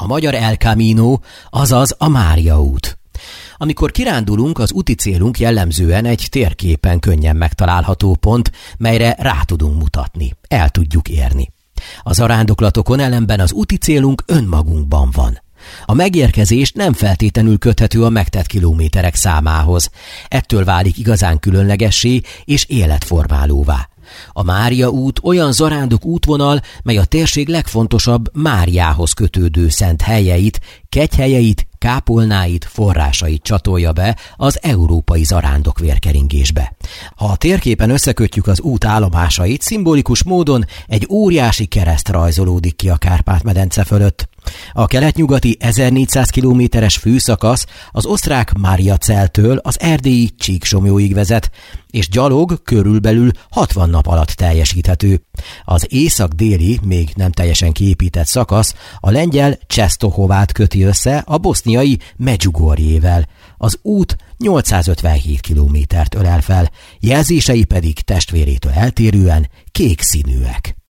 a magyar El Camino, azaz a Mária út. Amikor kirándulunk, az úti célunk jellemzően egy térképen könnyen megtalálható pont, melyre rá tudunk mutatni, el tudjuk érni. A zarándoklatokon ellenben az úti célunk önmagunkban van. A megérkezés nem feltétlenül köthető a megtett kilométerek számához. Ettől válik igazán különlegessé és életformálóvá. A Mária út olyan zarándok útvonal, mely a térség legfontosabb Máriához kötődő szent helyeit, kegyhelyeit, kápolnáit, forrásait csatolja be az európai zarándok vérkeringésbe. Ha a térképen összekötjük az út állomásait, szimbolikus módon egy óriási kereszt rajzolódik ki a Kárpát-medence fölött. A kelet-nyugati 1400 kilométeres főszakasz az osztrák Mariazeltől az erdélyi Csíksomlyóig vezet, és gyalog körülbelül 60 nap alatt teljesíthető. Az észak-déli, még nem teljesen kiépített szakasz a lengyel Czestohovát köti össze a boszniai Medjugorjével. Az út 857 kilométert ölel fel, jelzései pedig testvérétől eltérően kék színűek.